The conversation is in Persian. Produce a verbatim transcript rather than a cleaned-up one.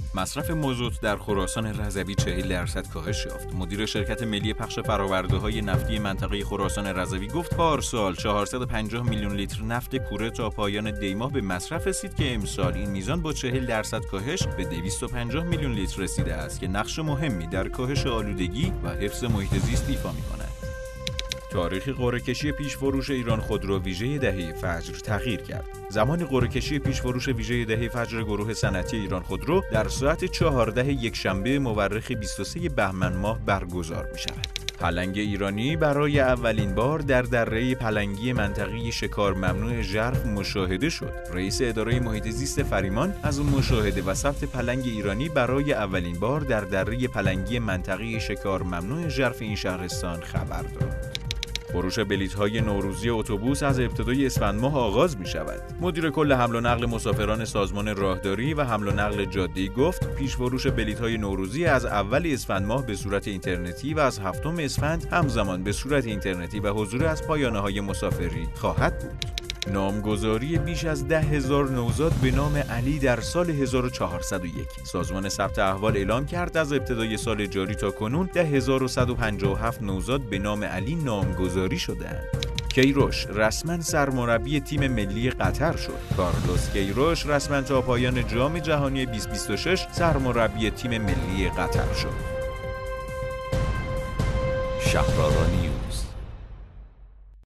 مصرف مازوت در خراسان رضوی چهل درصد کاهش یافت. مدیر شرکت ملی پخش فرآورده‌های نفتی منطقه خراسان رضوی گفت پارسال چهارصد و پنجاه میلیون لیتر نفت کوره تا پایان دیماه به مصرف رسید که امسال این میزان با چهل درصد کاهش به دویست و پنجاه میلیون لیتر رسیده است که نقش مهمی در کاهش آلودگی و حفظ محیط زیست ایفا می‌کند. تاریخ قرعه‌کشی پیش‌فروش ایران خودرو ویژه دهه فجر تغییر کرد. زمان قرعه‌کشی پیش‌فروش ویژه دهه فجر گروه صنعتی ایران خودرو در ساعت چهارده یکشنبه مورخ بیست و سه بهمن ماه برگزار می‌شود. پلنگ ایرانی برای اولین بار در دره پلنگی منطقه شکار ممنوع ژرف مشاهده شد. رئیس اداره محیط زیست فریمان از مشاهده و ثبت پلنگ ایرانی برای اولین بار در دره پلنگی منطقه شکار ممنوع ژرف این شهرستان خبر داد. فروش بلیط‌های نوروزی اتوبوس از ابتدای اسفند ماه آغاز می‌شود. مدیر کل حمل و نقل مسافران سازمان راهداری و حمل و نقل جاده‌ای گفت پیش فروش بلیط‌های نوروزی از اول اسفند ماه به صورت اینترنتی و از هفتم اسفند همزمان به صورت اینترنتی و حضور از پایانه‌های مسافری خواهد بود. نامگذاری بیش از ده هزار نوزاد به نام علی در سال هزار و چهارصد و یک. سازمان ثبت احوال اعلام کرد از ابتدای سال جاری تا کنون ده هزار و صد و پنجاه و هفت نوزاد به نام علی نامگذاری شده‌اند. کیروش رسما سرمربی تیم ملی قطر شد. کارلوس کیروش رسما تا پایان جام جهانی بیست و بیست و شش سرمربی تیم ملی قطر شد. شهرآرای